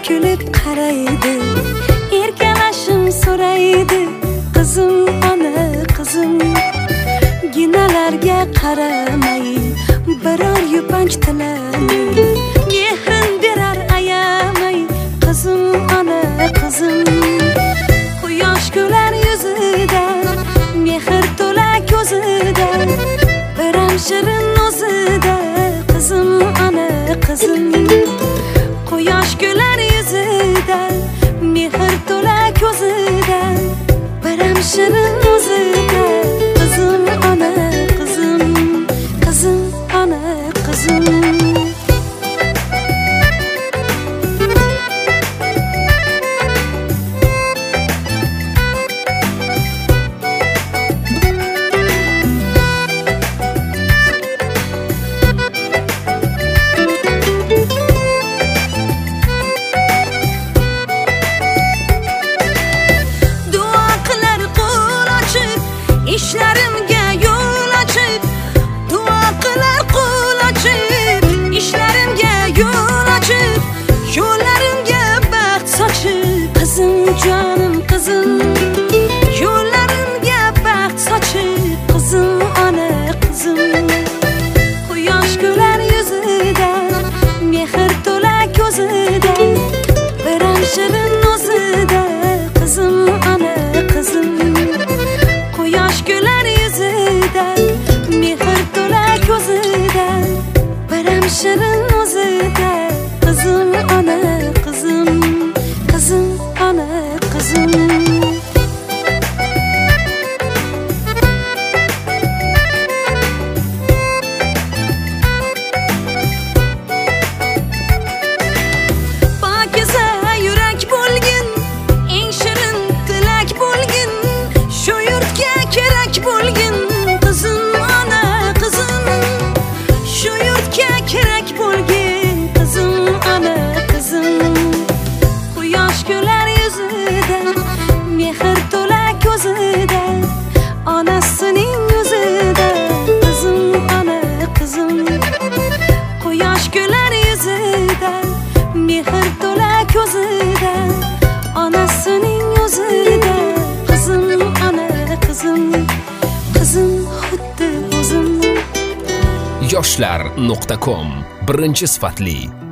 kulib qaraydi, erkalashim so'raydi. Qizim ona qizim, ginalarga qaramay biror yupanch tilamay mehrin berar ayamay. Qizim ona qizim, quyosh kular yuzida, mehr to'la ko'zida, biram shirin o'zida. Qizim ona qizim, quyosh kular yuzida, mehr to'la ko'zida, biram shirin o'zida. Qizim ona qizim, qizim ona qizim. İşlerimge yol açıp, dua kılar kul açıp. İşlerimge yol açıp, yollarımge baxt saçıp. Kızım canım kızım, yollarımge baxt saçıp. Kızım ana kızım, quyosh kular yuzida, mehr to'la ko'zida, biram shirin o'zida. Kızım ana kızım, quyosh kular yuzida, mehr to'la ko'zida, biram shirin o'zida. Qizim ona qizim, qizim ona qizim. Pakiza yurak bo'lgin, eng shirin tilak bo'lgin, shu yurtga kerak bo'lgin. Qizim ona qizim, shu yurtga kerak bo'lgin. Qizim ona qizim, quyosh kular yuzida, mehr to'la ko'zida, onasining yuzida. Qizim ona qizim, quyosh kular yuzida, mehr to'la ko'zida, onasining yuzida. Qizim ona qizim, qizim xuddi o'zim. yoshlar.com birinchi sifatli